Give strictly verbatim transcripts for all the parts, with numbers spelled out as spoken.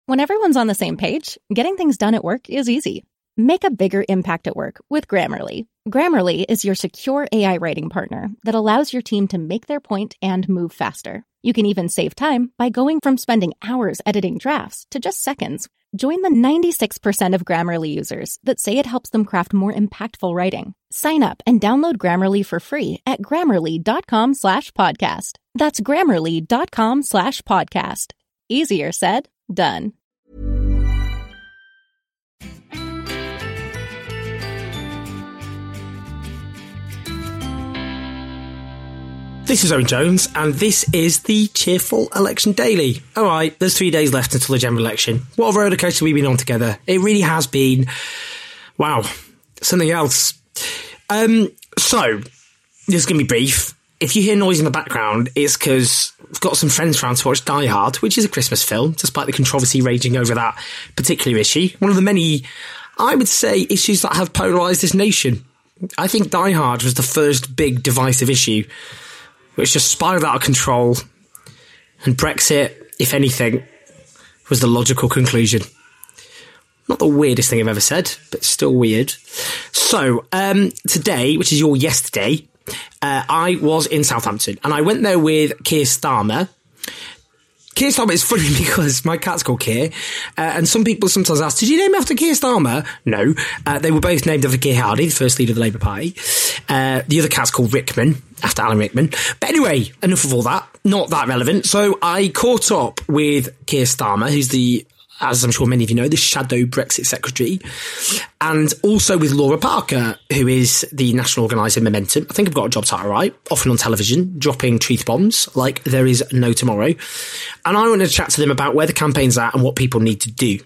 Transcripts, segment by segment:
When everyone's on the same page, getting things done at work is easy. Make a bigger impact at work with Grammarly. Grammarly is your secure A I writing partner that allows your team to make their point and move faster. You can even save time by going from spending hours editing drafts to just seconds. Join the ninety-six percent of Grammarly users that say it helps them craft more impactful writing. Sign up and download Grammarly for free at grammarly.com slash podcast. That's grammarly.com slash podcast. Easier said, done. This is Owen Jones, and this is the Cheerful Election Daily. All right, there's three days left until the general election. What a roller coaster we've been on together. It really has been, wow, something else. Um, so, this is going to be brief. If you hear noise in the background, it's because I've got some friends around to watch Die Hard, which is a Christmas film, despite the controversy raging over that particular issue. One of the many, I would say, issues that have polarised this nation. I think Die Hard was the first big divisive issue which just spiraled out of control, and Brexit, if anything, was the logical conclusion. Not the weirdest thing I've ever said, but still weird. So, um, today, which is your yesterday, uh, I was in Southampton, and I went there with Keir Starmer. Keir Starmer is funny because my cat's called Keir, uh, and some people sometimes ask, did you name after Keir Starmer? No. Uh, they were both named after Keir Hardie, the first leader of the Labour Party. Uh, the other cat's called Rickman, after Alan Rickman. But anyway, enough of all that. Not that relevant. So I caught up with Keir Starmer, who's the, as I'm sure many of you know, the shadow Brexit secretary, and also with Laura Parker, who is the national organiser Momentum. I think I've got a job title right, often on television, dropping truth bombs like there is no tomorrow. And I wanted to chat to them about where the campaign's at and what people need to do.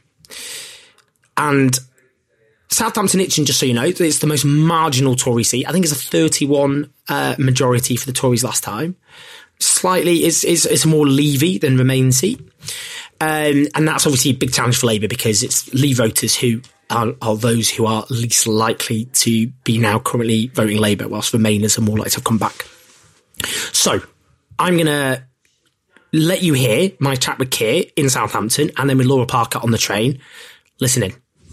And Southampton Itchen, just so you know, it's the most marginal Tory seat. I think it's a thirty-one uh, majority for the Tories last time. Slightly, it's, it's, it's a more Levy than Remain seat. Um, and that's obviously a big challenge for Labour because it's Leave voters who are, are those who are least likely to be now currently voting Labour, whilst Remainers are more likely to come back. So, I'm going to let you hear my chat with Keir in Southampton and then with Laura Parker on the train. Listen in.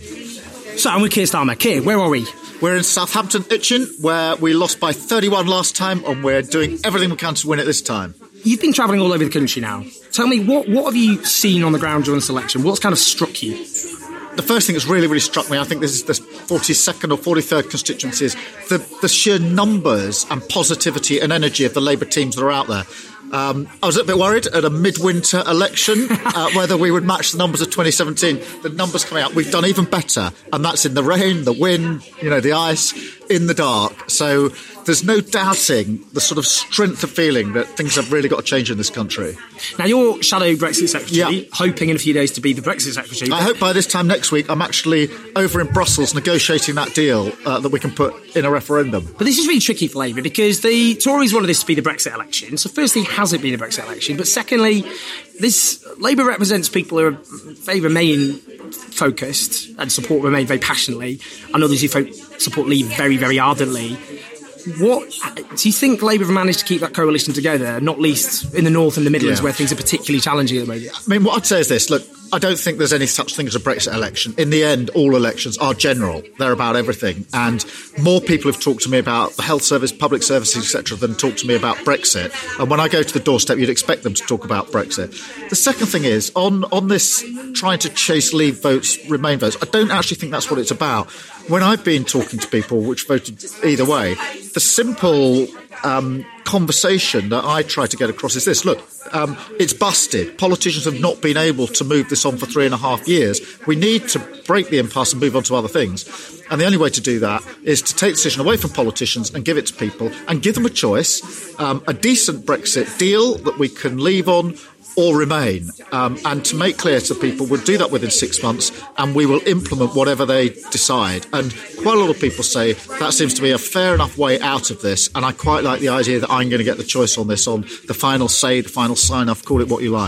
So, I'm with Keir Starmer. Keir, where are we? We're in Southampton Itchen, where we lost by thirty-one last time, and we're doing everything we can to win it this time. You've been travelling all over the country now. Tell me, what, what have you seen on the ground during this election? What's kind of struck you? The first thing that's really, really struck me, I think this is the forty-second or forty-third constituencies, the, the sheer numbers and positivity and energy of the Labour teams that are out there. Um, I was a bit worried at a midwinter election uh, whether we would match the numbers of twenty seventeen. The numbers coming out, we've done even better, and that's in the rain, the wind, you know, the ice, in the dark. So there's no doubting the sort of strength of feeling that things have really got to change in this country. Now, you're shadow Brexit secretary, yeah. hoping in a few days to be the Brexit secretary. I hope by this time next week I'm actually over in Brussels negotiating that deal uh, that we can put in a referendum. But this is really tricky for Labour because the Tories wanted this to be the Brexit election. So firstly, has it been a Brexit election? But secondly, this Labour represents people who are very Remain focused and support Remain very passionately, and others who fo- support Leave very, very ardently. What do you think Labour have managed to keep that coalition together, not least in the North and the Midlands, yeah. where things are particularly challenging at the moment? I mean, what I'd say is this. Look, I don't think there's any such thing as a Brexit election. In the end, all elections are general. They're about everything. And more people have talked to me about the health service, public services, et cetera, than talk to me about Brexit. And when I go to the doorstep, you'd expect them to talk about Brexit. The second thing is, on, on this trying to chase Leave votes, Remain votes, I don't actually think that's what it's about. When I've been talking to people which voted either way, the simple um, conversation that I try to get across is this. Look, um, it's busted. Politicians have not been able to move this on for three and a half years. We need to break the impasse and move on to other things. And the only way to do that is to take the decision away from politicians and give it to people and give them a choice, um, a decent Brexit deal that we can leave on or Remain, um, and to make clear to people we'll do that within six months and we will implement whatever they decide. And quite a lot of people say that seems to be a fair enough way out of this, and I quite like the idea that I'm going to get the choice on this, on the final say, the final sign-off, call it what you like.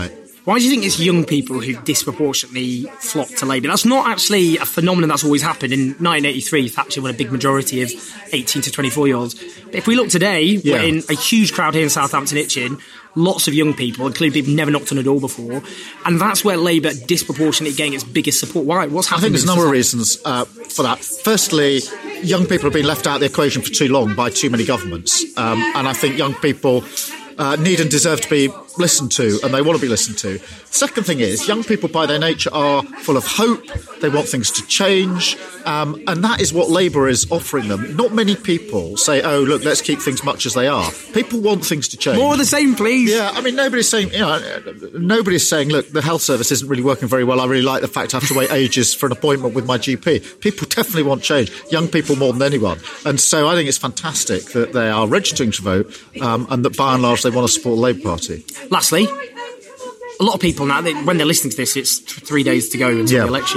Why do you think it's young people who disproportionately flock to Labour? That's not actually a phenomenon that's always happened. In nineteen eighty-three, Thatcher won a big majority of eighteen to twenty-four-year-olds. But if we look today, yeah. we're in a huge crowd here in Southampton Itching, lots of young people, including people who've never knocked on a door before, and that's where Labour disproportionately getting its biggest support. Why? What's happening? I think there's a number of reasons uh, for that. Firstly, young people have been left out of the equation for too long by too many governments, um, and I think young people uh, need and deserve to be listened to, and they want to be listened to. Second thing is, young people by their nature are full of hope. They want things to change, um, and that is what Labour is offering them. Not many people say, oh, look, let's keep things much as they are. People want things to change. More of the same, please. Yeah, I mean, nobody's saying, you know, nobody's saying, look, the health service isn't really working very well. I really like the fact I have to wait ages for an appointment with my G P. People definitely want change. Young people more than anyone. And so I think it's fantastic that they are registering to vote, um, and that by and large they want to support the Labour Party. Lastly, a lot of people now, they, when they're listening to this, it's th- three days to go until yeah. the election.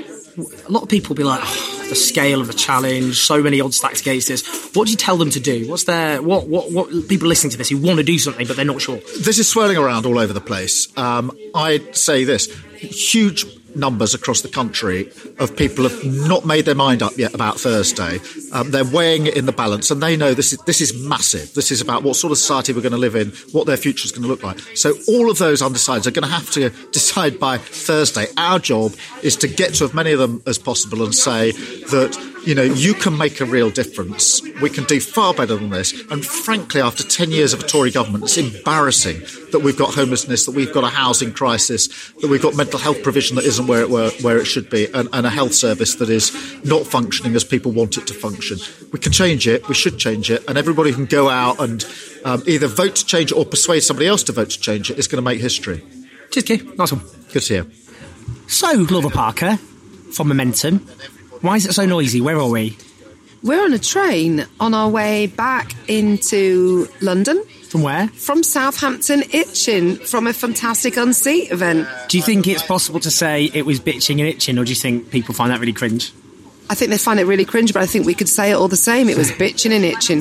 A lot of people will be like, oh, the scale of the challenge, so many odds stacked against this. What do you tell them to do? What's their, what, what, what people listening to this who want to do something but they're not sure? This is swirling around all over the place. Um, I'd say this, huge numbers across the country of people have not made their mind up yet about Thursday. Um, they're weighing it in the balance, and they know this is this is massive. This is about what sort of society we're going to live in, what their future is going to look like. So all of those undecideds are going to have to decide by Thursday. Our job is to get to as many of them as possible and say that, you know, you can make a real difference. We can do far better than this. And frankly, after ten years of a Tory government, it's embarrassing that we've got homelessness, that we've got a housing crisis, that we've got mental health provision that isn't where it were, where it should be, and, and a health service that is not functioning as people want it to function. We can change it, we should change it, and everybody can go out and um, either vote to change it or persuade somebody else to vote to change it. It's going to make history. Cheers, Keith. Nice one. Good to see you. So, Glover Parker, from Momentum, why is it so noisy? Where are we? We're on a train on our way back into London. From where? From Southampton Itching, from a fantastic Unseat event. Do you think it's possible to say it was bitching and itching, or do you think people find that really cringe? I think they find it really cringe, but I think we could say it all the same. It was bitching and itching.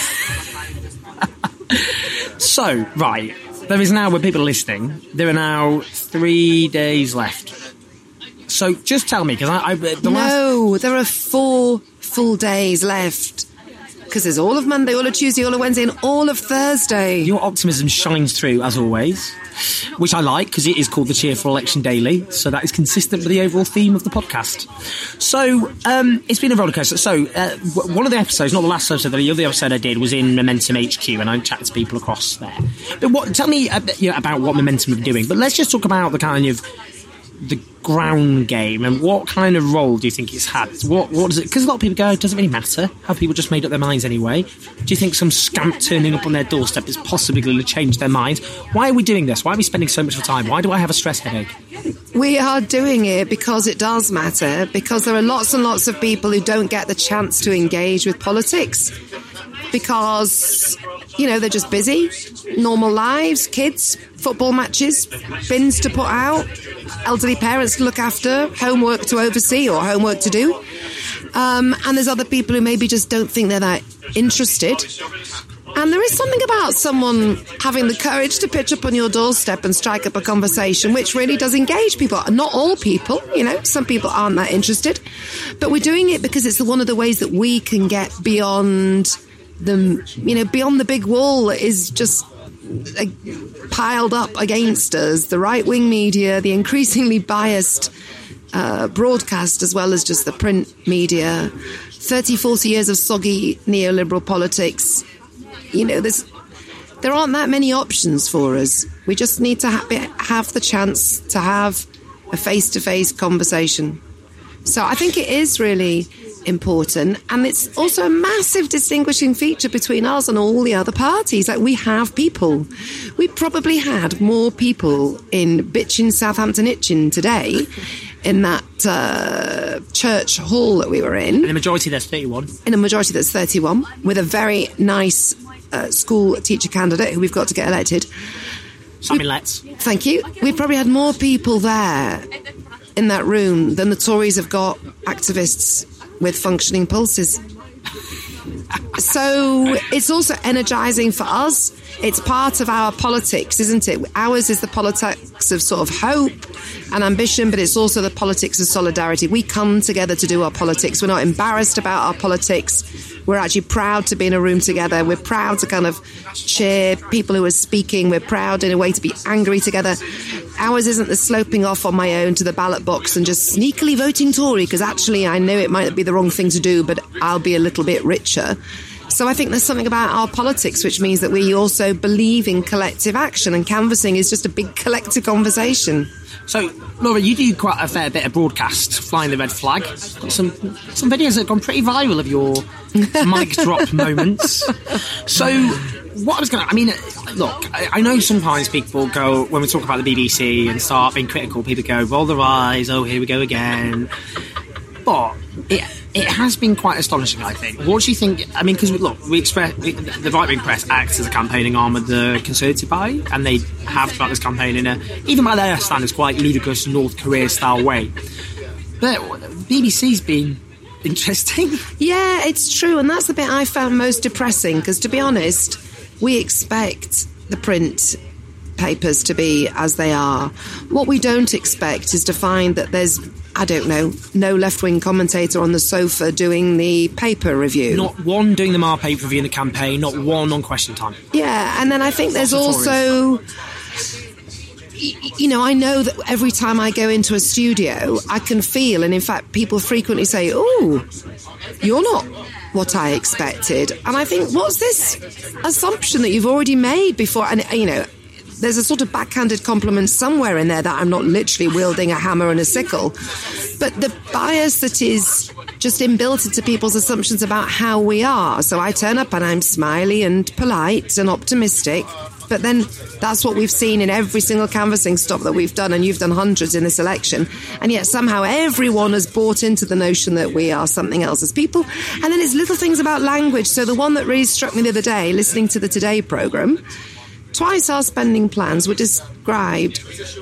So, right, there is now, when people are listening, there are now three days left. So, just tell me, because I... I the no, last... there are four full days left. Because there's all of Monday, all of Tuesday, all of Wednesday, and all of Thursday. Your optimism shines through, as always, which I like, because it is called the Cheerful Election Daily, so that is consistent with the overall theme of the podcast. So, um, it's been a rollercoaster. So, uh, one of the episodes, not the last episode, the other episode I did was in Momentum H Q, and I chatted to people across there. But what, tell me uh, you know, about what Momentum are doing, but let's just talk about the kind of the ground game and what kind of role do you think it's had? What what does it? Because a lot of people go, it doesn't really matter. Have people just made up their minds anyway? Do you think some scamp turning up on their doorstep is possibly going to change their minds? Why are we doing this? Why are we spending so much time? Why do I have a stress headache? We are doing it because it does matter, because there are lots and lots of people who don't get the chance to engage with politics because, you know, they're just busy, normal lives, kids, football matches, bins to put out, elderly parents to look after, homework to oversee or homework to do. Um, and there's other people who maybe just don't think they're that interested. And there is something about someone having the courage to pitch up on your doorstep and strike up a conversation which really does engage people. Not all people, you know, some people aren't that interested. But we're doing it because it's one of the ways that we can get beyond the, you know, beyond the big wall that is just uh, piled up against us. The right-wing media, the increasingly biased uh, broadcast, as well as just the print media, thirty, forty years of soggy neoliberal politics. You know, there's, there aren't that many options for us. We just need to ha- have the chance to have a face-to-face conversation. So I think it is really important, and it's also a massive distinguishing feature between us and all the other parties. Like, we have people. We probably had more people in bitchin' Southampton Itching today in that uh, church hall that we were in. In a majority, there's thirty-one. In a majority, there's thirty-one, with a very nice uh, school teacher candidate who we've got to get elected. Simon Letts. Thank you. We've probably had more people there in that room than the Tories have got activists with functioning pulses. So it's also energising for us. It's part of our politics, isn't it? Ours is the politi- politics of sort of hope and ambition, but it's also the politics of solidarity. We come together to do our politics. We're not embarrassed about our politics. We're actually proud to be in a room together. We're proud to kind of cheer people who are speaking. We're proud in a way to be angry together. Ours isn't the sloping off on my own to the ballot box and just sneakily voting Tory, because actually I know it might be the wrong thing to do, but I'll be a little bit richer. So I think there's something about our politics which means that we also believe in collective action, and canvassing is just a big collective conversation. So, Laura, you do quite a fair bit of broadcast, flying the red flag. Got some some videos that have gone pretty viral of your mic drop moments. So, what I was going to... I mean, look, I, I know sometimes people go, when we talk about the B B C and start being critical, people go, roll their eyes, oh, here we go again. But it it has been quite astonishing, I think. What do you think? I mean, because, look, we express, we, the right-wing press acts as a campaigning arm of the Conservative Party, and they have throughout this campaign in a, even by their standards, quite ludicrous North Korea-style way. But B B C's been interesting. Yeah, it's true, and that's the bit I found most depressing, because, to be honest, we expect the print papers to be as they are. What we don't expect is to find that there's, I don't know, no left-wing commentator on the sofa doing the paper review. Not one doing the Mar paper review in the campaign, not one on Question Time. Yeah, and then I think there's also... You know, I know that every time I go into a studio, I can feel, and in fact, people frequently say, oh, you're not what I expected. And I think, what's this assumption that you've already made before? And, you know, there's a sort of backhanded compliment somewhere in there that I'm not literally wielding a hammer and a sickle. But the bias that is just inbuilt into people's assumptions about how we are. So I turn up and I'm smiley and polite and optimistic. But then that's what we've seen in every single canvassing stop that we've done, and you've done hundreds in this election. And yet somehow everyone has bought into the notion that we are something else as people. And then it's little things about language. So the one that really struck me the other day, listening to the Today programme, twice our spending plans were described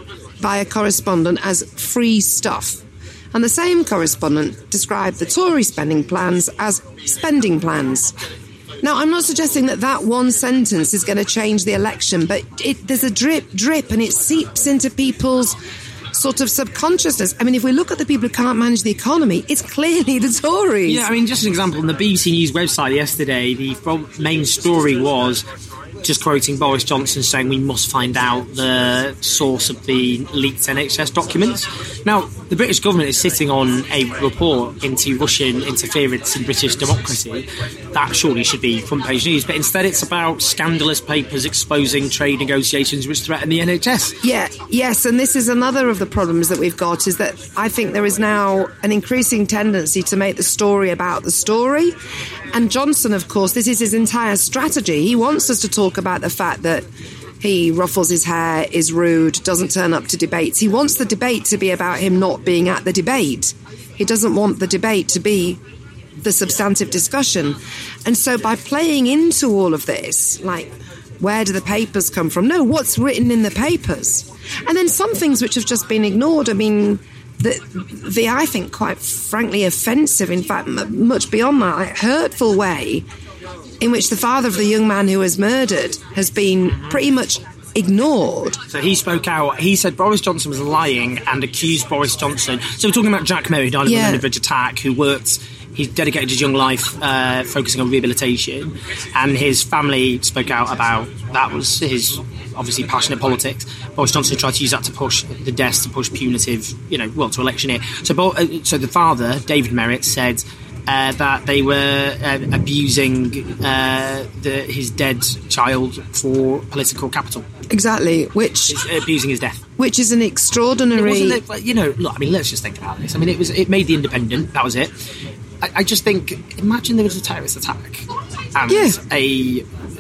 by a correspondent as free stuff. And the same correspondent described the Tory spending plans as spending plans. Now, I'm not suggesting that that one sentence is going to change the election, but it, there's a drip, drip, and it seeps into people's sort of subconsciousness. I mean, if we look at the people who can't manage the economy, it's clearly the Tories. Yeah, I mean, just an example, on the B B C News website yesterday, the main story was just quoting Boris Johnson saying we must find out the source of the leaked N H S documents. Now, the British government is sitting on a report into Russian interference in British democracy. That surely should be front page news, but instead it's about scandalous papers exposing trade negotiations which threaten the N H S. Yeah, yes, and this is another of the problems that we've got, is that I think there is now an increasing tendency to make the story about the story. And Johnson, of course, this is his entire strategy. He wants us to talk about the fact that he ruffles his hair, is rude, doesn't turn up to debates. He wants the debate to be about him not being at the debate. He doesn't want the debate to be the substantive discussion. And so by playing into all of this, like, where do the papers come from? No, what's written in the papers? And then some things which have just been ignored. I mean, the, the I think, quite frankly, offensive, in fact, m- much beyond that, like, hurtful way in which the father of the young man who was murdered has been pretty much ignored. So he spoke out. He said Boris Johnson was lying and accused Boris Johnson. So we're talking about Jack Merry, who died of Yeah. a London attack, who worked... He dedicated his young life uh, focusing on rehabilitation, and his family spoke out about that was his obviously passionate politics. Boris Johnson tried to use that to push the deaths, to push punitive, you know, well, to electioneer. So, uh, so the father, David Merritt, said uh, that they were uh, abusing uh, the, his dead child for political capital. Exactly, which It's abusing his death. which is an extraordinary. It wasn't it, you know, look, I mean, let's just think about this. I mean, it was it made the Independent. That was it. I, I just think, imagine there was a terrorist attack and Yeah. a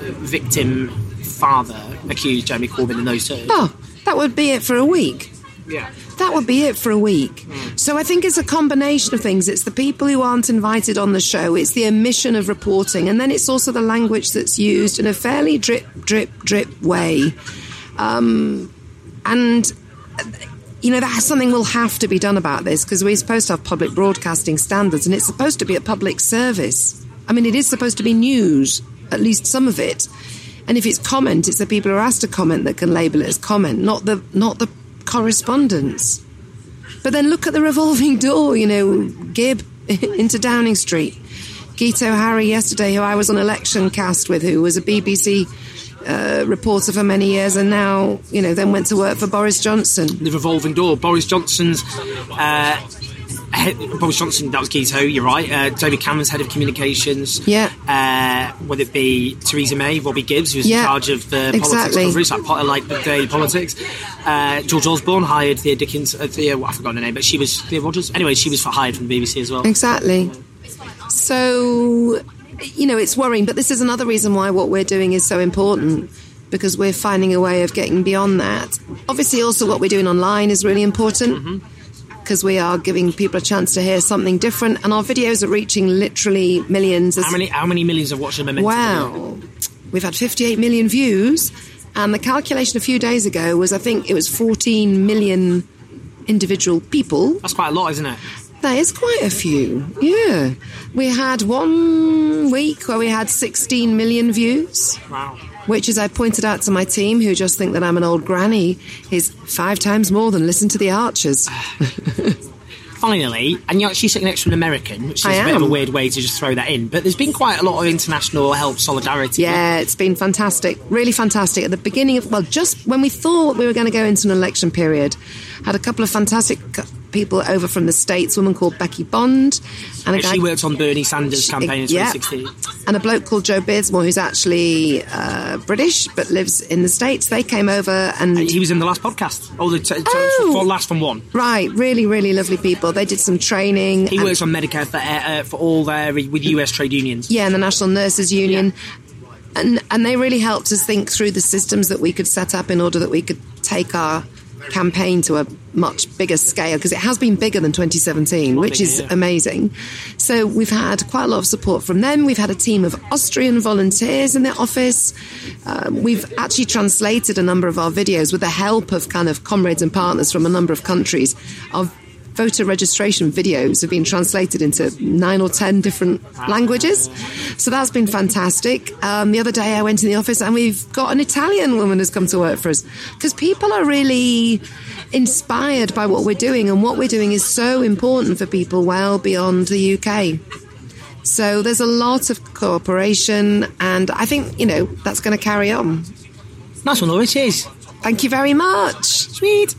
victim father accused Jeremy Corbyn in those terms. Oh, that would be it for a week. Yeah. That would be it for a week. Mm. So I think it's a combination of things. It's the people who aren't invited on the show. It's the omission of reporting. And then it's also the language that's used in a fairly drip, drip, drip way. Um, and, you know, that's something will have to be done about this, because we're supposed to have public broadcasting standards, and it's supposed to be a public service. I mean, it is supposed to be news, at least some of it. And if it's comment, it's the people who are asked to comment that can label it as comment, not the not the correspondence. But then look at the revolving door, you know, Gibb into Downing Street. Geet O'Harry yesterday, who I was on Election Cast with, who was a B B C uh, reporter for many years and now, you know, then went to work for Boris Johnson. The revolving door. Boris Johnson's... Uh, head, Boris Johnson, that was Geet O, you're right. Uh, David Cameron's head of communications. Yeah. Uh, whether it be Theresa May, Robbie Gibbs, who's yeah, in charge of the exactly. politics coverage, like, like the daily politics. Uh, George Osborne hired Thea Dickens, uh, Thea, well, I forgot her name, but she was Thea Rogers. Anyway, she was hired from the B B C as well. Exactly. So, you know, it's worrying, but this is another reason why what we're doing is so important, because we're finding a way of getting beyond that. Obviously, also what we're doing online is really important, because mm-hmm. we are giving people a chance to hear something different, and our videos are reaching literally millions. How many, how many millions have watched them? Wow. We've had fifty-eight million views, and the calculation a few days ago was, I think it was fourteen million individual people. That's quite a lot, isn't it? That is quite a few, yeah. We had one week where we had sixteen million views. Wow. Which, as I pointed out to my team, who just think that I'm an old granny, is five times more than Listen to the Archers. Finally, and you're actually sitting next to an American, which is I a bit am. of a weird way to just throw that in, but there's been quite a lot of international help, solidarity. Yeah, it's been fantastic, really fantastic. At the beginning of, well, just when we thought we were going to go into an election period, had a couple of fantastic people over from the States, a woman called Becky Bond. And a And guy, she worked on Bernie Sanders' campaign in yeah, twenty sixteen. And a bloke called Joe Beardsmore, who's actually uh, British but lives in the States. They came over and... He was in the last podcast. Oh, the t- t- Oh. for last from one. Right, really, really lovely people. They did some training. He and- works on Medicare for, uh, for all their, with U S trade unions. Yeah, and the National Nurses Union. And and they really helped us think through the systems that we could set up in order that we could take our campaign to a much bigger scale, because it has been bigger than twenty seventeen, which bigger, is yeah. amazing. So we've had quite a lot of support from them. We've had a team of Austrian volunteers in their office. Um, we've actually translated a number of our videos with the help of kind of comrades and partners from a number of countries. Our voter registration videos have been translated into nine or ten different languages. So that's been fantastic. Um, the other day I went in the office and we've got an Italian woman who's come to work for us, because people are really inspired by what we're doing, and what we're doing is so important for people well beyond the U K. So there's a lot of cooperation, and I think, you know, that's going to carry on. Nice one, Laura. Cheers. Thank you very much. Sweet.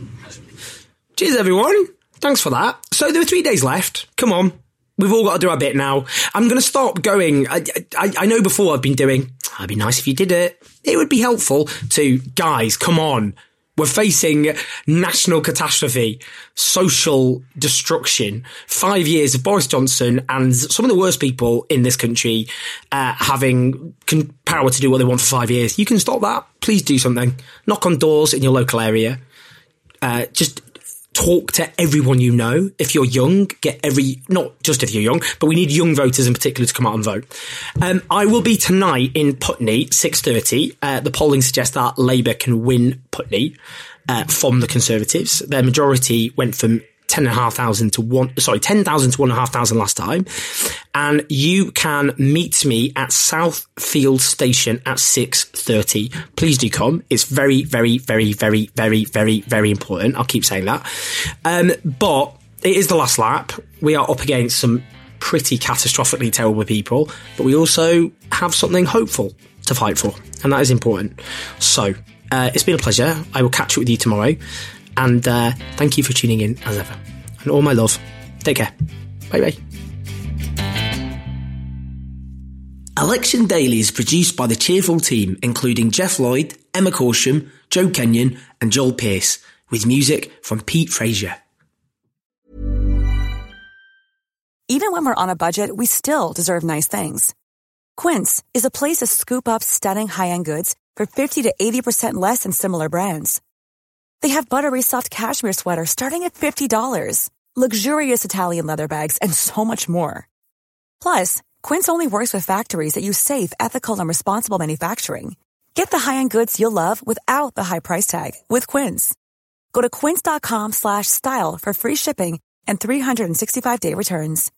Cheers, everyone. Thanks for that. So there are three days left. Come on. We've all got to do our bit now. I'm going to stop going. I, I, I know before I've been doing, it'd be nice if you did it. It would be helpful to, guys, come on. We're facing national catastrophe, social destruction, five years of Boris Johnson and some of the worst people in this country uh, having con- power to do what they want for five years. You can stop that. Please do something. Knock on doors in your local area. Uh, just talk to everyone you know. If you're young, get every, not just if you're young, but we need young voters in particular to come out and vote. Um, I will be tonight in Putney, six thirty. Uh, the polling suggests that Labour can win Putney uh, from the Conservatives. Their majority went from ten and a half thousand to one, sorry, ten thousand to one and a half thousand last time. And you can meet me at Southfield Station at six thirty. Please do come. It's very, very, very, very, very, very, very important. I'll keep saying that. Um, but it is the last lap. We are up against some pretty catastrophically terrible people, but we also have something hopeful to fight for. And that is important. So, uh, it's been a pleasure. I will catch up with you tomorrow. And uh, thank you for tuning in, as ever. And all my love. Take care. Bye-bye. Election Daily is produced by the Cheerful team, including Jeff Lloyd, Emma Corsham, Joe Kenyon and Joel Pearce, with music from Pete Frazier. Even when we're on a budget, we still deserve nice things. Quince is a place to scoop up stunning high-end goods for fifty to eighty percent less than similar brands. They have buttery soft cashmere sweaters starting at fifty dollars, luxurious Italian leather bags, and so much more. Plus, Quince only works with factories that use safe, ethical, and responsible manufacturing. Get the high-end goods you'll love without the high price tag with Quince. Go to quince.com slash style for free shipping and three sixty-five day returns.